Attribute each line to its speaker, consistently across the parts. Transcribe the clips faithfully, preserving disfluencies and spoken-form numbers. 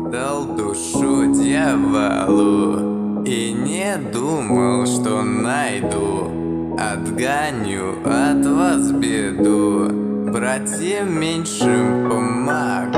Speaker 1: Продал душу дьяволу и не думал, что найду. Отгоню от вас беду, братьям меньшим помогу.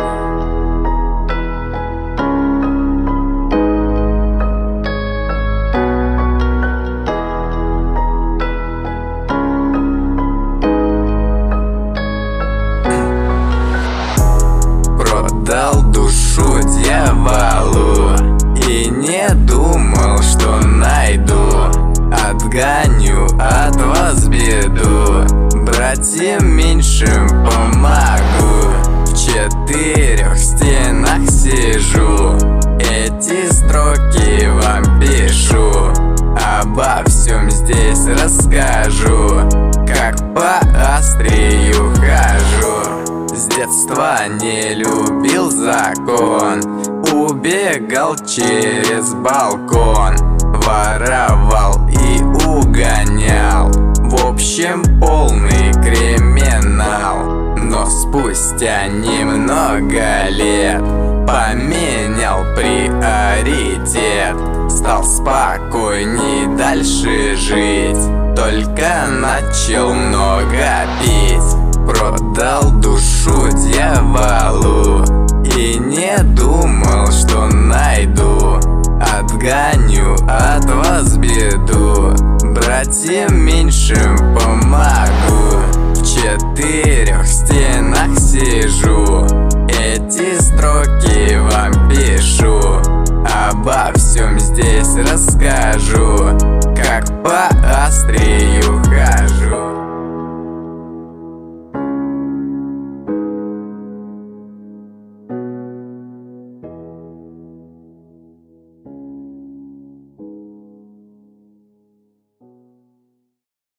Speaker 1: Продал душу дьяволу и не думал, что найду. Отгоню от вас беду, братьям меньшим помогу. В четырех стенах сижу, эти строки вам пишу. Обо всем здесь расскажу, как по острию хожу. С детства не любил закон, убегал через балкон, воровал и угонял, в общем полный криминал. Но спустя немного лет поменял приоритет, стал спокойней дальше жить, только начал много пить. Продал душу дьяволу и не думал, что найду. Отгоню от вас беду, братьям меньшим помогу. В четырех стенах сижу, эти строки вам пишу. Обо всем здесь расскажу,